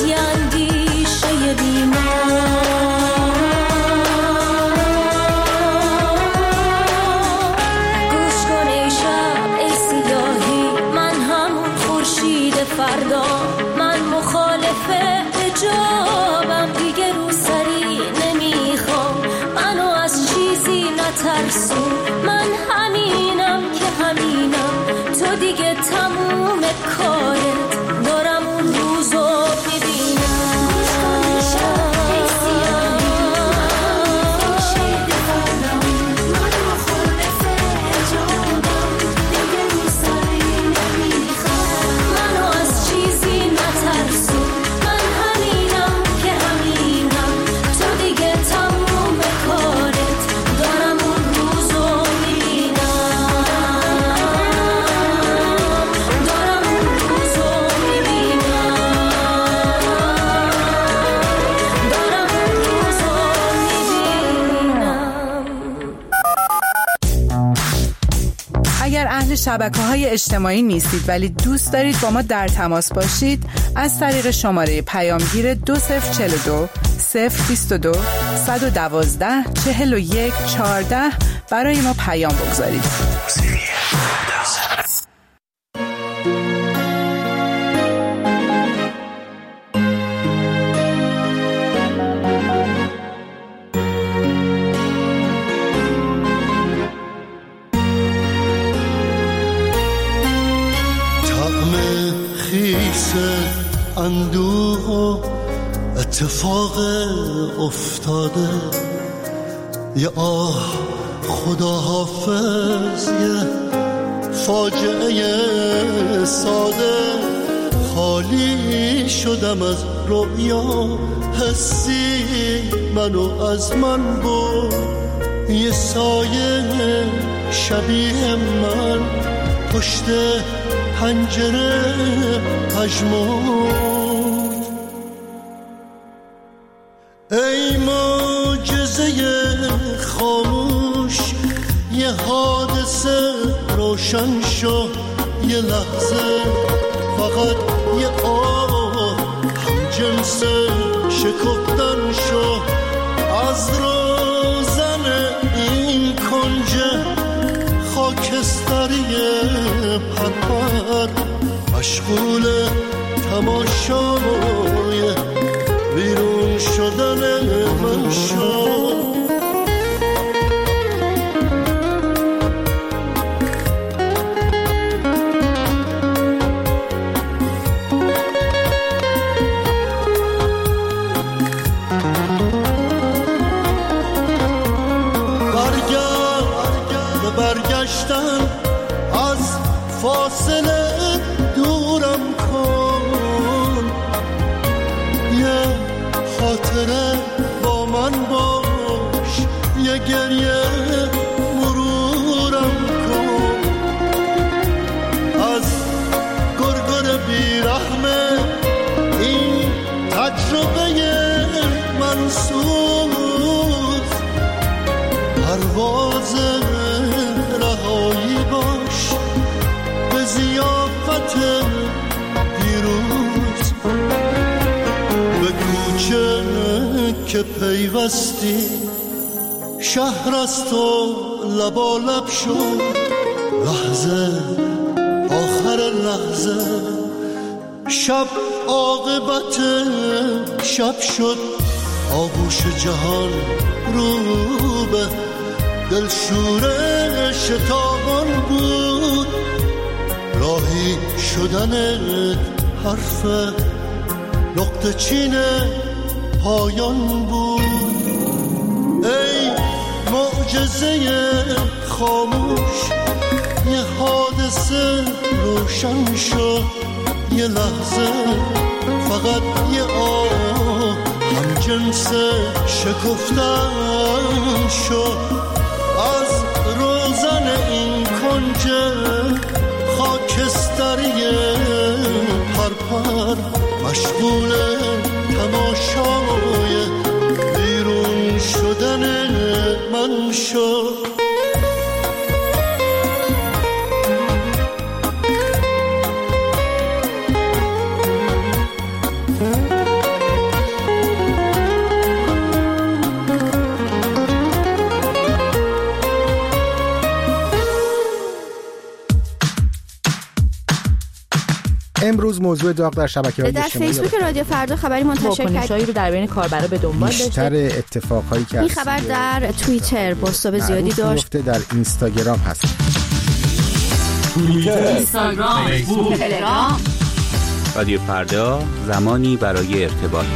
یه اندیشه بی‌معنی. فردا من مخالف حجابم، دیگه رو سری نمیخوام، منو از چیزی نترسون، من همینم که همینم، تو دیگه تموم کارت، دارم اون روزو میبینم. شبکه‌های اجتماعی نیستید ولی دوست دارید با ما در تماس باشید، از طریق شماره پیامگیر 2042 022 112 41 14 برای ما پیام بگذارید. اندوه و اتفاق افتاده، یه آه خدا حافظ، یه فاجعه ساده، خالی شدم از رویا، حسی منو از من برد، یه سایه شبیه من پشت پنجره پژمرد. ای معجزه خاموش، یه حادثه روشن شو، یه لحظه فقط یه آه هم جنس شکفتن شو، از روزن این کنج خاکستری پرپر، مشغول تماشای بیرون شدن من شو. برگشتن از فاصله دورم کن، یه خاطره با من باش، یه گریه مرورم کن، از گرگر بیرحمه این تجربه منسوز، پرواز رهایی باش به ضیافت دیروز، به کوچه که پیوستی شهر از تو لبالب شد، لحظه آخر لحظه شب عاقبت شب شد، آغوش جهان رو به دلشوره شتابان بود، راهی شدنت حرف نقطه چین پایان بود. ای معجزه خاموش، یه حادثه روشن شد، یه لحظه فقط یه آه هم جنس شکفتن شد، از روزن این کنج خاکستری پرپر، مشغول تماشای بیرون شدن من شد. موضوع داغ در شبکه‌های اجتماعی. در فیسبوک رادیو فردا خبری منتشر کرد. واکنشایی رو در بین کاربرا به دنبال داشته. بیشتر اتفاقایی که این خبر در توییتر بازتاب زیادی داشت. در اینستاگرام هست. اینستاگرام، فیسبوک، تلگرام. رادیو فردا، زمانی برای ارتباط.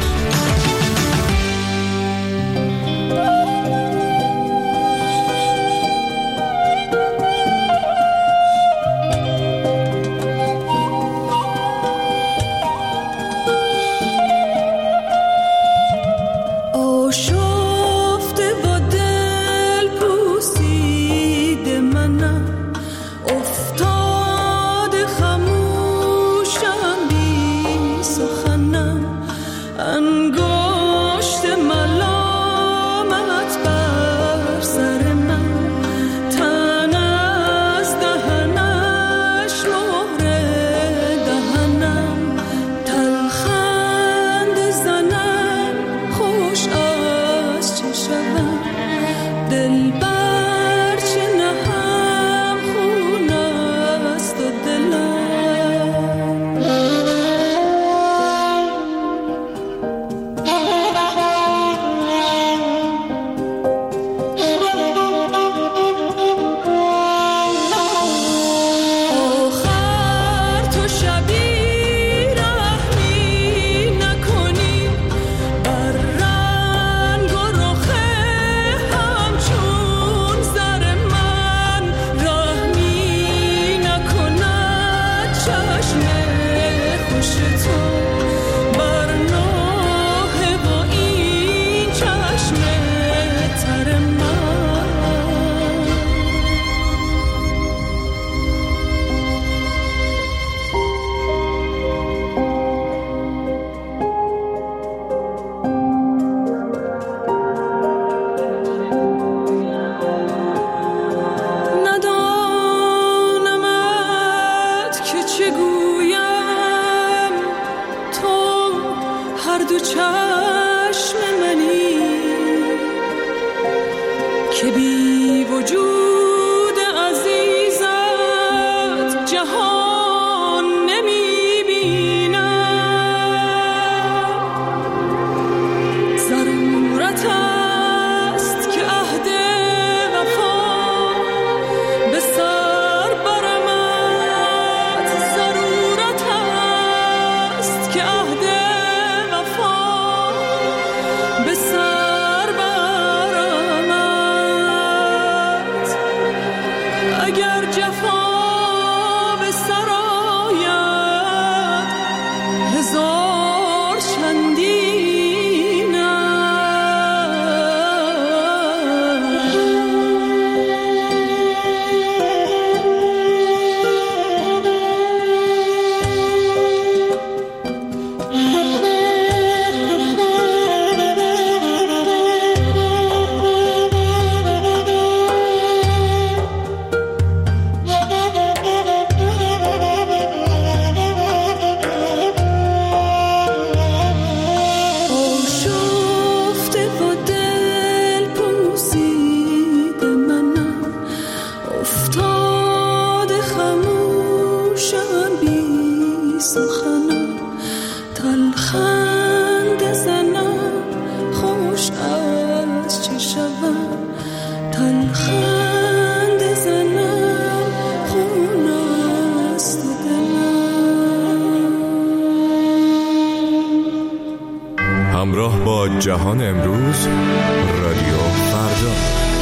همراه با جهان امروز، رادیو فردا.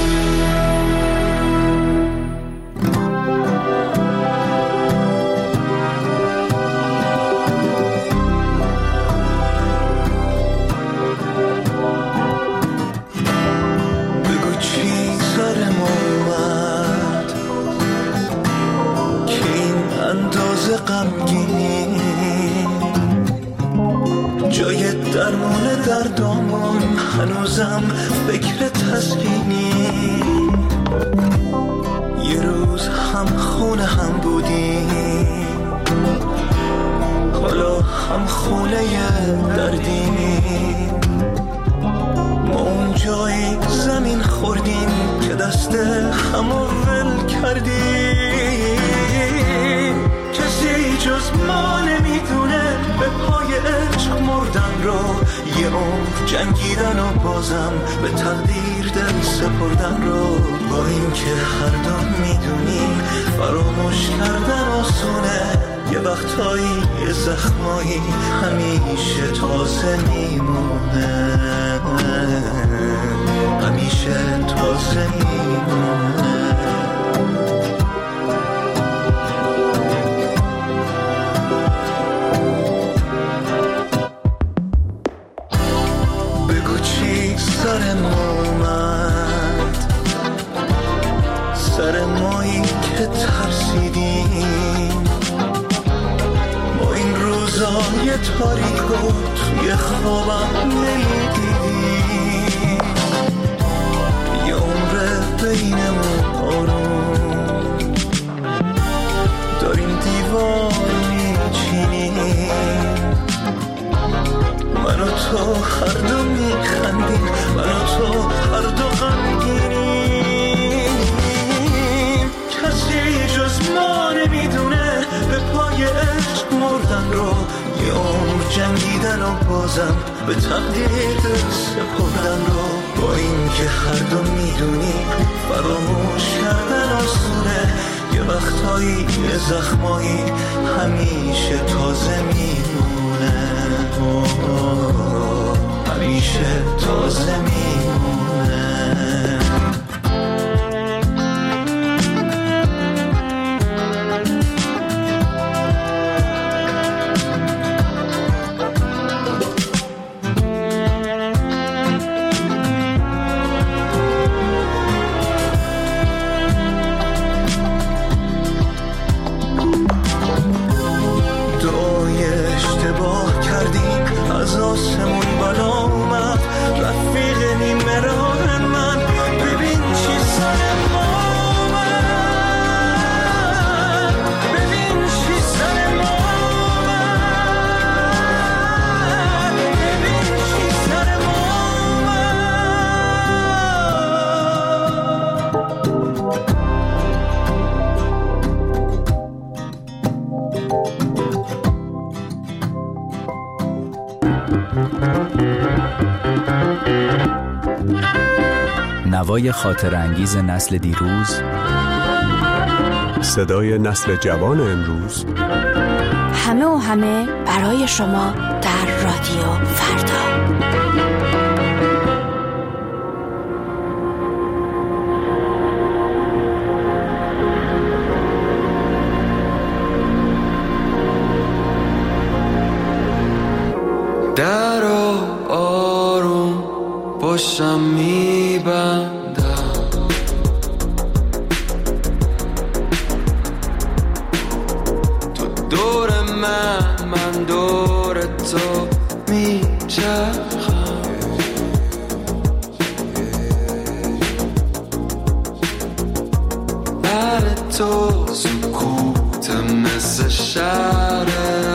بگو چی سرم اومد که این اندازه غمگینی، جای درمون دردامون هنوزم فکر تسکینی. یه روز هم خونه هم بودیم، حالا هم خونه دردیم. ما اون جای زمین خوردیم که دست همو ول کردیم. کسی جز ما نمیدونه به پای عشق مردن رو، یه عمر جنگیدن و بازم به تقدیر دل سپردن رو. با این که هر دو میدونیم فراموش کردن آسونه، یه وقتایی یه زخمایی همیشه تازه میمونه، همیشه تازه میمونه. بگو چی سر ما اومد، سر مایی که ترسیدیم ما این روزای تاریکو توی خوابم نمیدیدیم. یه عمر بینمون آروم داریم دیوار میچینیم، من و تو هر دو میخندیم، من و تو هر دو غمگینیم. کسی جز ما نمیدونه به پای عشق مردن رو، یه عمر جنگیدن و بازم به تقدیر سپردن رو. با این که هر دو میدونیم فراموش کردن آسونه، یه وقتایی یه زخمایی همیشه تازه میمونه، همیشه تازه میمونه. نوای خاطر انگیز نسل دیروز، صدای نسل جوان امروز، همه و همه برای شما در رادیو فردا. در آروم باشم میبندم، تو دور من دور تو میچرخم. بر تو سکوت مثل شهر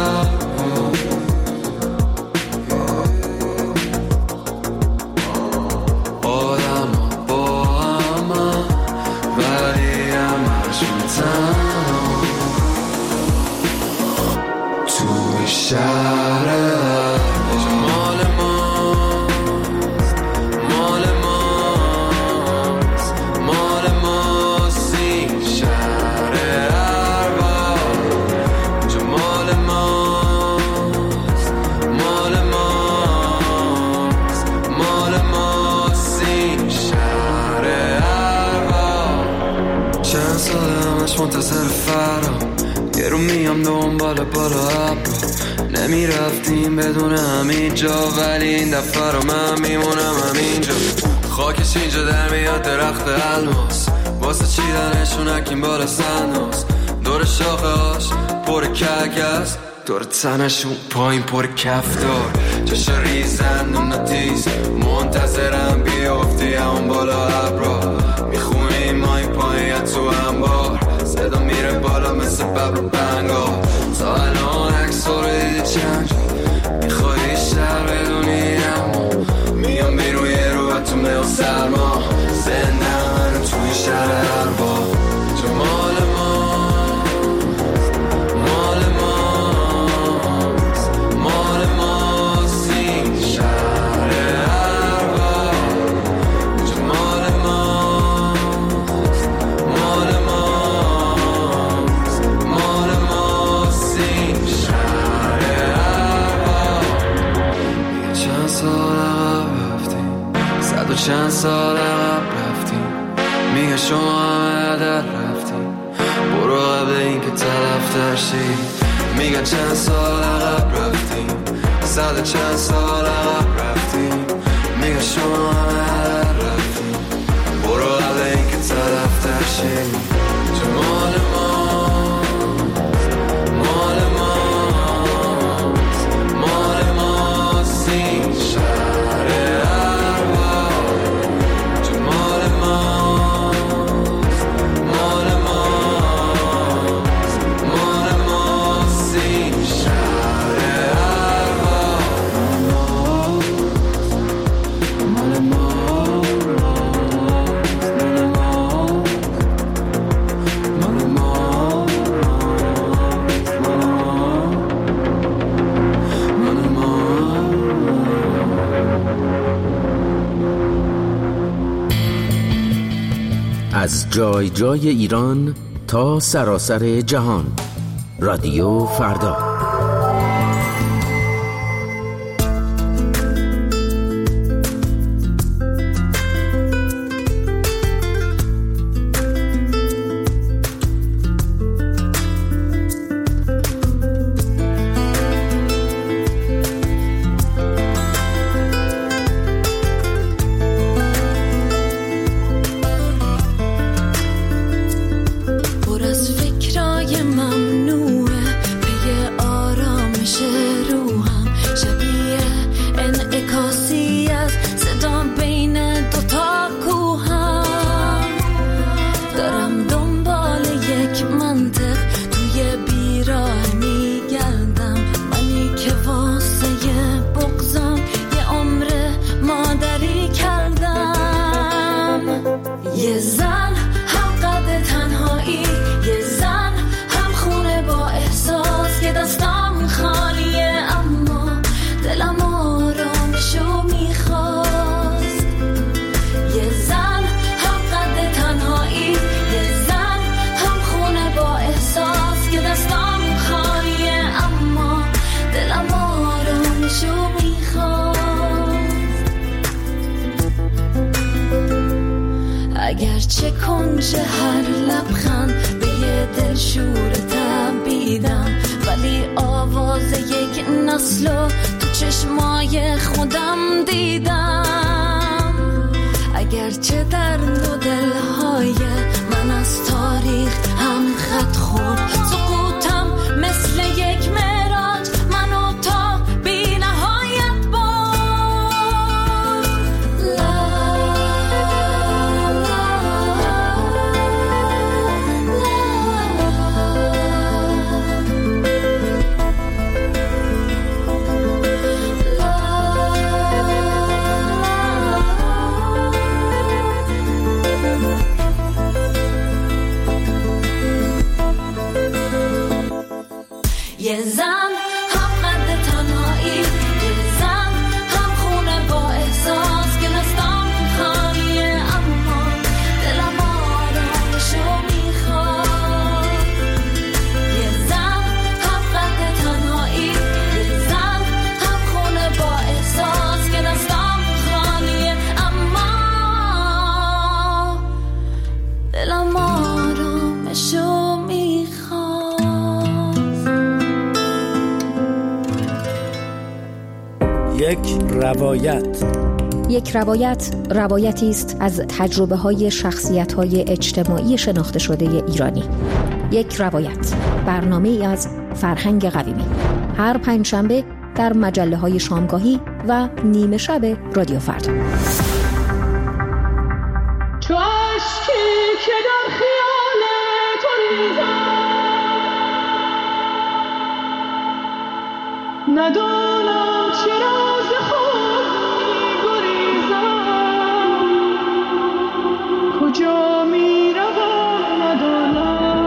منتظر فرام، یه رو میام دنبال بالا ابرا، نمیرفتیم بدون همینجا، ولی این دفعه رو من میمونم همینجا. خاکش اینجا در میاد درخت الماس، واسه چیدنشون اکیم بالا سنداز، دور شاخه هاش پر کلکست، دور تنشون پایین پر کفتار، چشا ریزن و نتیز، منتظرم بیافتی همون بالا ابرا، میخونیم مای پایین تو انبار، صدا میره بالا مثل ببر بنگا. تا الان عکس رو دیدی چند جا، میخوای بیشتر بدونی اما میام بیرون یه رو تو میل سرما، زنده من توی شهر اربا، تو مال ما، مال ماست، سال عقب رفتیم، 100 و چند سال عقب رفتیم. میگه شما همه در رفتیم، برو قبل این که طرف ترشی. میگه چند سال عقب رفتیم، 100 و چند سال عقب رفتیم. میگه شما همه در رفتیم، برو قبل این که طرف ترشی. تو مال از جای جای ایران تا سراسر جهان، رادیو فردا. اگرچه کنج هر لبخند به یه دل شور تبیدم، ولی آواز یک نسلو تو چشمای خودم دیدم. اگرچه در دو دلهای من از تاریخ هم خط خورد، سقوطم مثل یک معراج منو تا بی نهایت یه زن هم قد تنهایی، یه زن هم خونه با احساس که دستم خالیه، اما دلم آرامشو میخواد. یه زن هم قد تنهایی، یه زن هم خونه با احساس که دستم خالیه، اما دلم آرامشو میخواد. یک روایت روایتی است از تجربه‌های شخصیت‌های اجتماعی شناخته شده ایرانی. یک روایت، برنامه‌ای از فرهنگ قویمی، هر پنجشنبه در مجله‌های شامگاهی و نیمه شب رادیو فردا. چو اشکی که در خیال تو ریزم، ندانم چرا ز خود می‌گریزم، کجا می‌روم ندانم.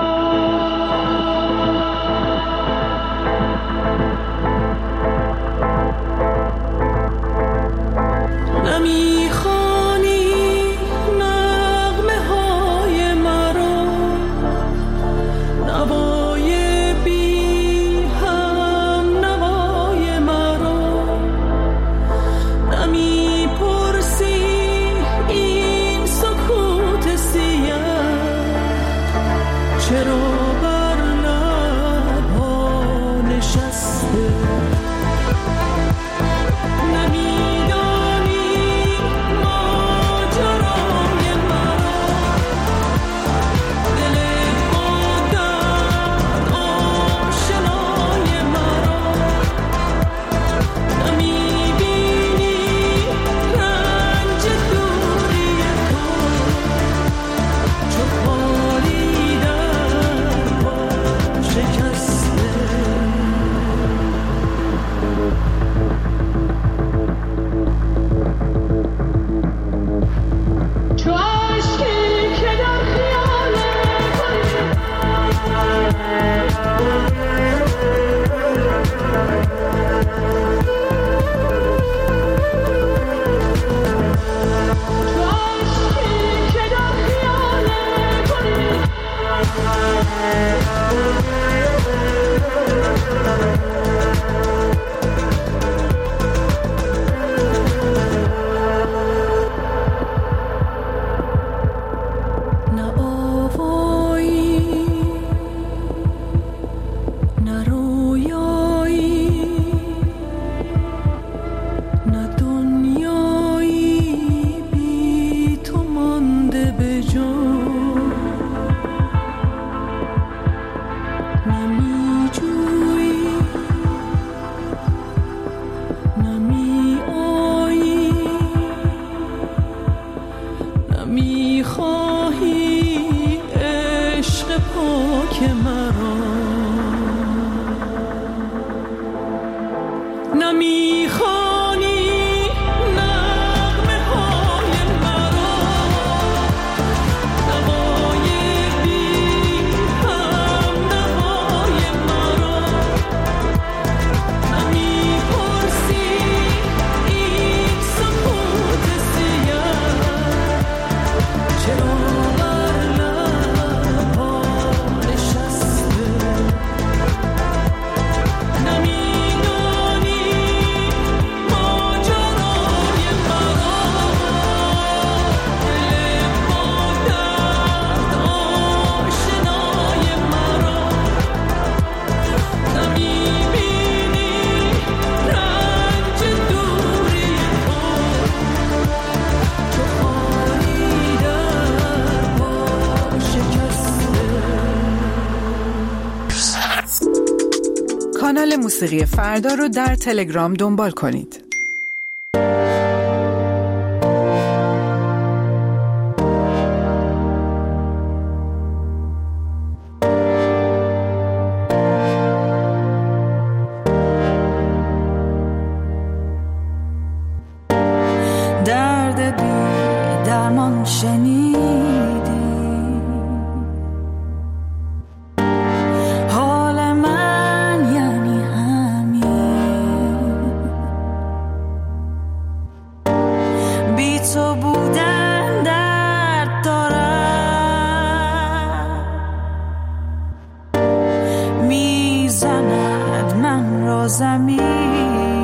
نمی‌خوانی نغمه‌های مرا، نوای بی هم نوای مرا، نمی آیی نمی خواهی عشق پاک مرا نمی خوانی نغمه های مرا نوای بی هم نوای مرا نمی پرسی این سکوت سیاه چرا بر لبها نشسته نمی کانال موسیقی فردا رو در تلگرام دنبال کنید. درد بی درمان شنیدی حال من یعنی همین بی تو بودن درد دارد میزند من را زمین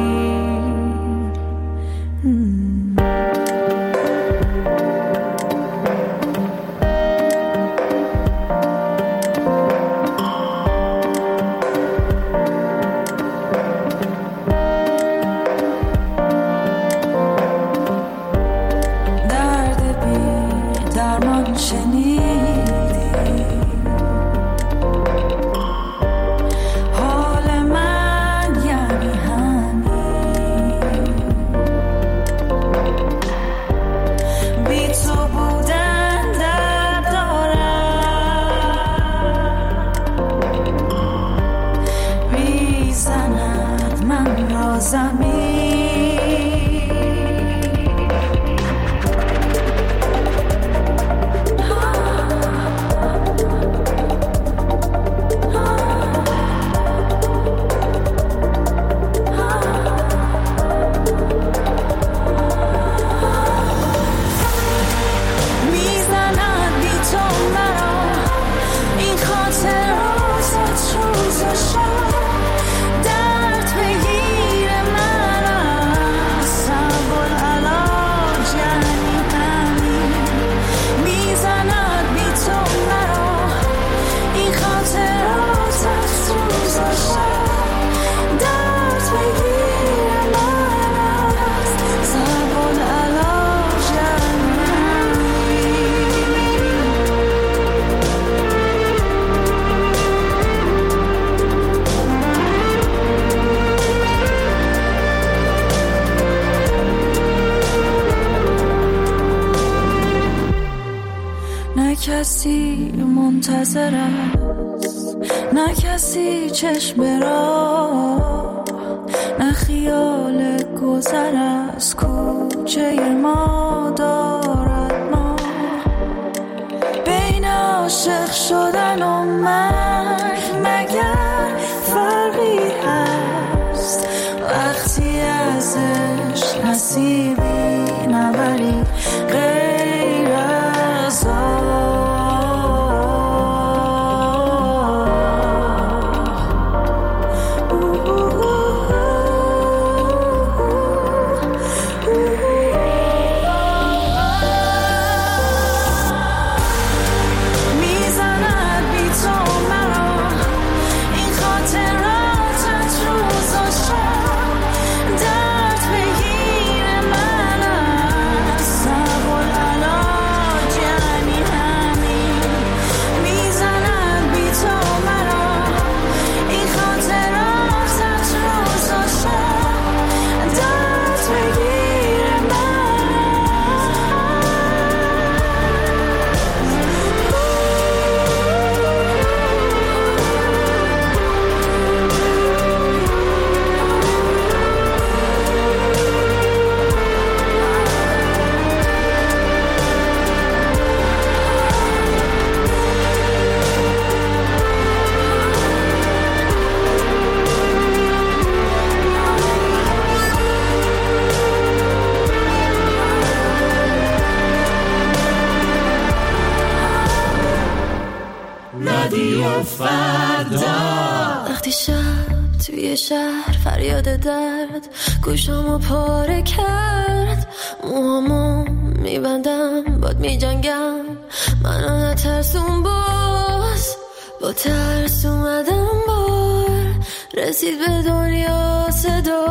کسی منتظر است نه کسی چشم راه نه خیال گذر از کوچه ما دارد ما بین عاشق شدن و مرگ مگر فرقی هست وقتی ازش نصیبی نبری غیر از من فردا. وقتی شب توی شهر فریاد درد گوشامو پاره کرد، موهامو میبندم باد میجنگم، منو نترسون باز، با ترس اومدم بار، رسید به دنیا صدا،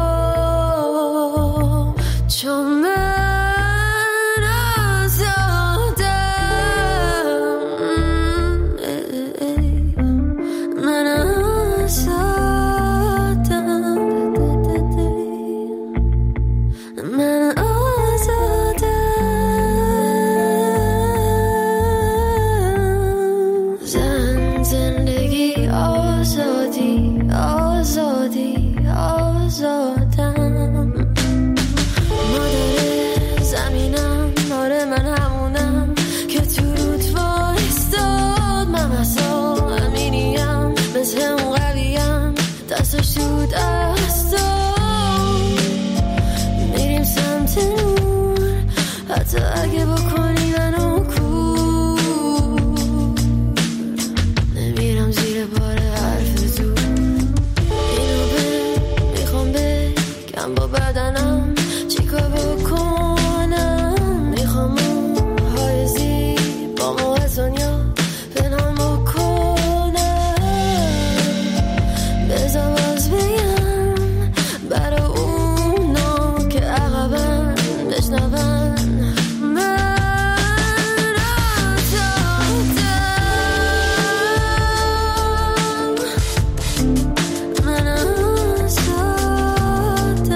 چون من آزادم، من آزادم، من آزادم. زندگی آزادی، آزادی، آزادم. مادر زمینم، آره من همونم که تو رود وایستاد، من اصلا امینیم، مثل اون قویم، دستش تو دستم، میریم سمت نور، حتی اگه بکنی منو کور، نمیرم زیر بار حرف تو، اینو میخوام بگم با بدنم چیکار بکنم، میخوام موهای زیبامو از دنیا پنهان بکنم، بذار باز بگم برا اونا که عقبن بشنون، من آزادم، من آزادم،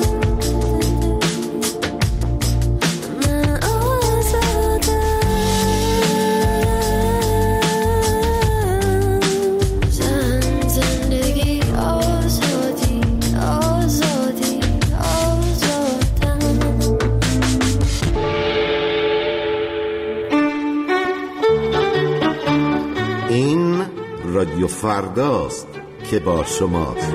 من آزادم. زندگی آزادی، آزادی، آزادم. این رادیو فرداست که با شماست.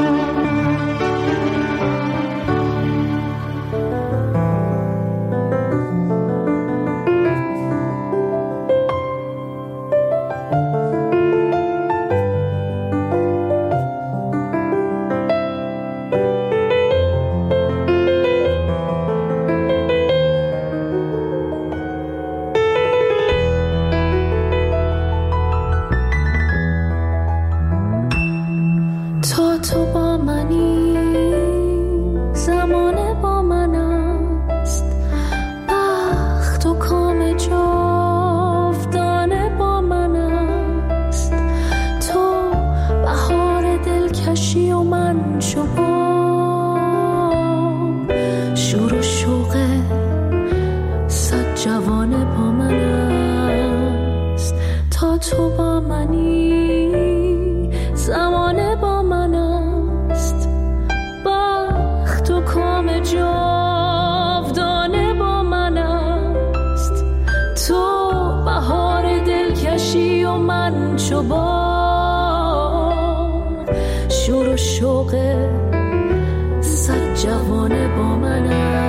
تو با منی، زمانه با من است، بخت و کام جاودانه با من است، تو بهار دلکشی و من شباب، شور و شوق صد جوانه با من است، تا تو با منی، زمانه با من است، بخت و کام جاودانه با من است، تو بهار دلکشی و من چوبان، شور و شوق صد جوانه با من است.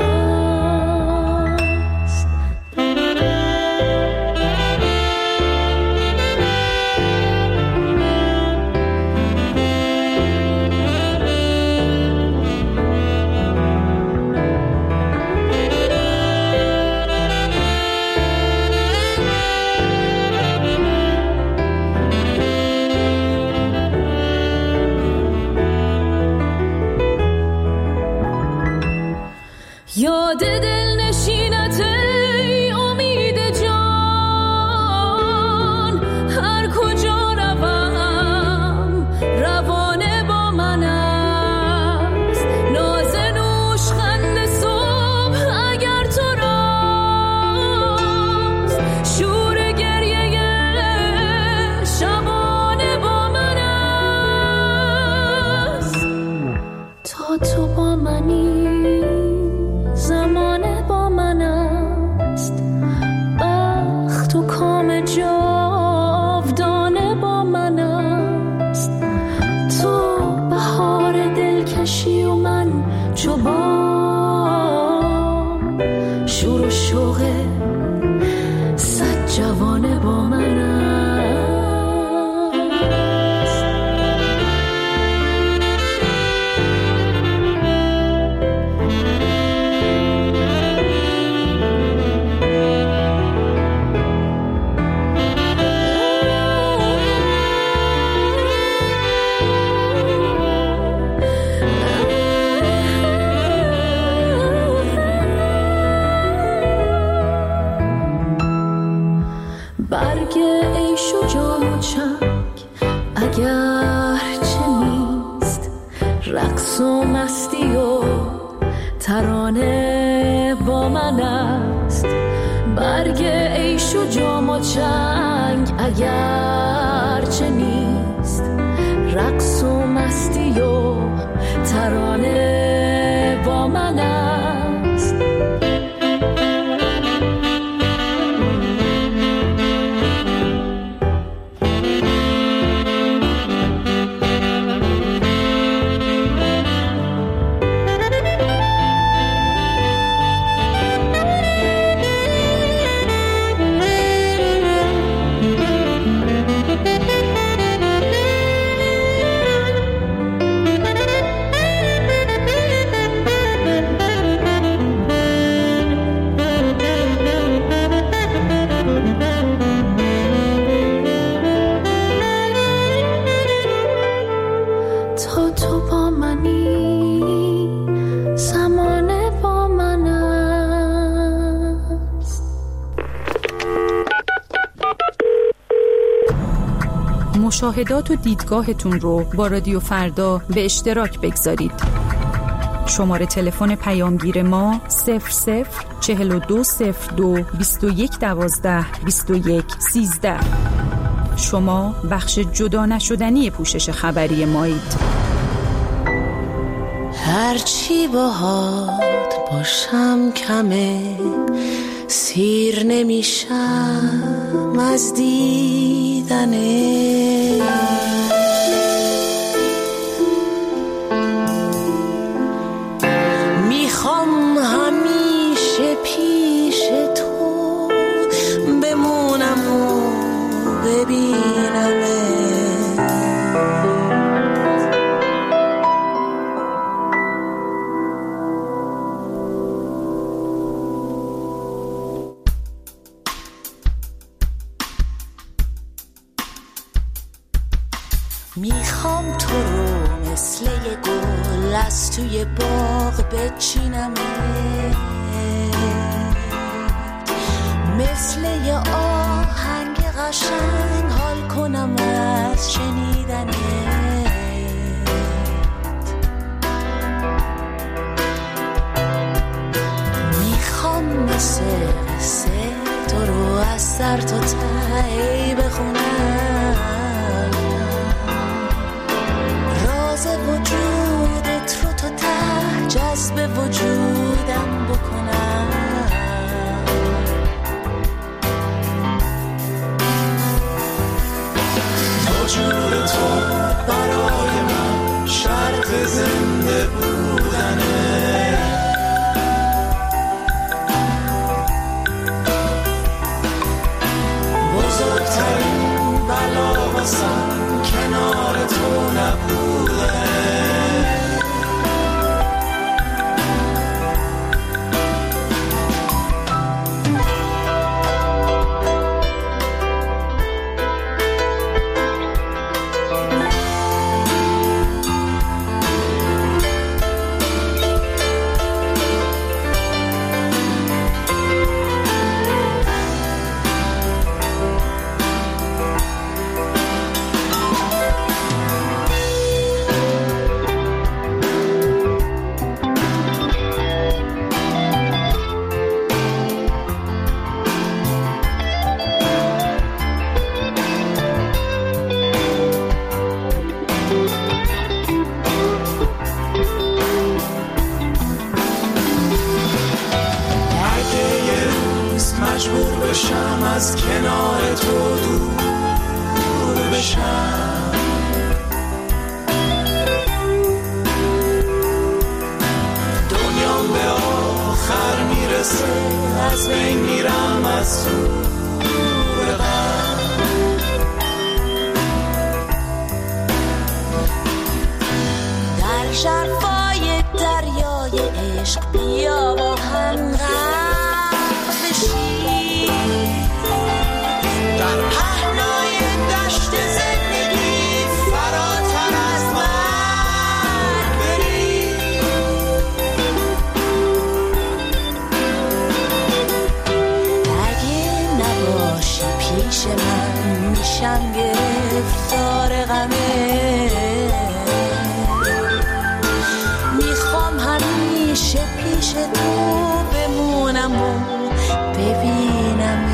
یاد دل نشینت ای امید جان، هر کجا روم روانه با من است، ناز نوشخند صبح اگر تو راست، شور گریه شبانه با من است، تا تو با منی، زمانه با من است، بخت و کام جاودانه با من است، تو بهار دلکشی و من چوبان، شور و شوق صد جوانه با من است. اگر چه نیست رقص و مستی و ترانه با من است، برگ عیش و جام و چنگ اگر چه نیست رقص و مستی و ترانه با من است. مشاهدات و دیدگاهتون رو با رادیو فردا به اشتراک بگذارید. شماره تلفن پیامگیر ما 00420221122113. شما بخش جدا نشدنی پوشش خبری مایید. هرچی باهات باشم کمه، سیر نمیشم از دیدنه. میخوام همیشه پیش تو بمونم و ببینمه. میخوام تو رو مثل یه گل از توی باغ بچینم، مثل یه آهنگ قشنگ حال کنم از شنیدنت. میخوام مثل قصه تو رو از سر تا ته بخونم، وجودت رو تا ته جذب وجودم بکنم. تا جور تو برای من شرط زنده بودنه. بزرگترین بلا واسم کنار تو نبوده. مجبور بشم از کنار تو دور بشم، دنیام به آخر میرسه از بین میرم از دور غم. در ژرفای دریای عشق بیا با هم غرق بشیم، در پهنای دشت زندگی فراتر از من بریم. اگه نباشی پیش من میشم گرفتار غمه. تو بمونم و ببینم.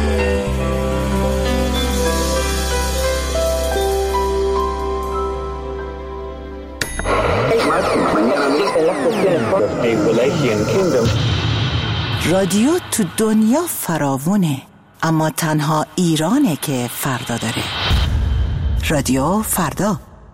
رادیو تو دنیا فراوونه، اما تنها ایرانه که فردا داره. رادیو فردا.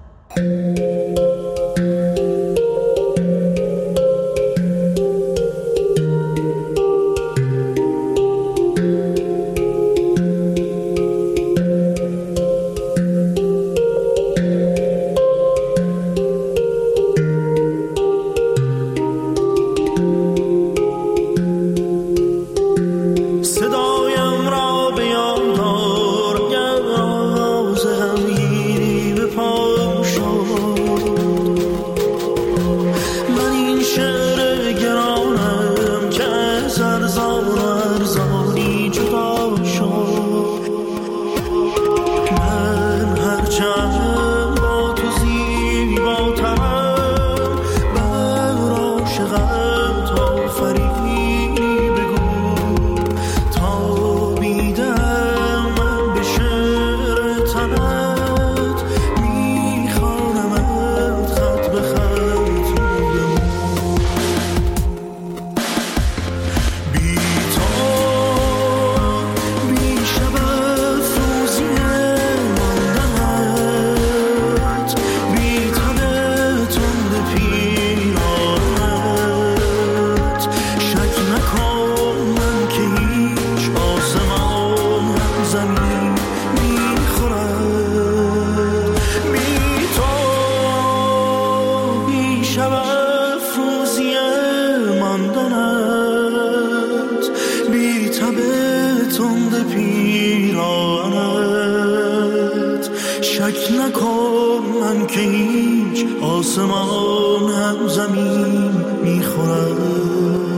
شک نکن من که هیچ آسمان هم زمین میخورد.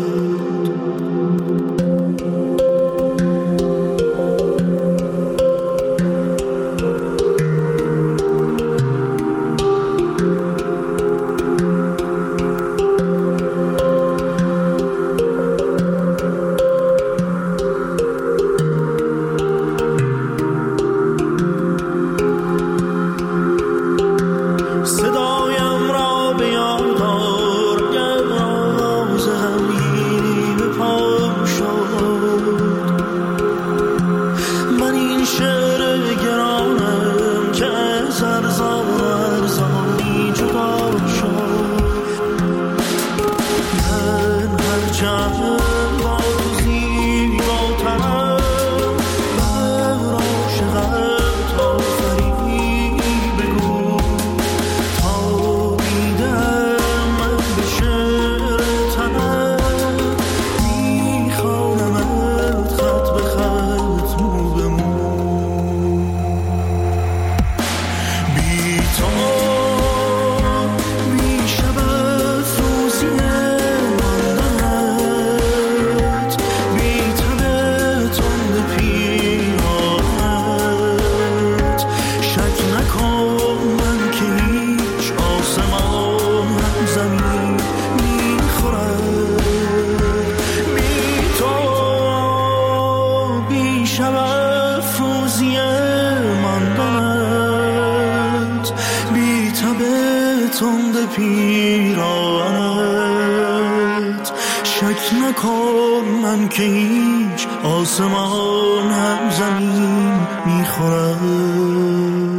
پیرانت شک نکن من که هیچ آسمان هم زمین میخورد.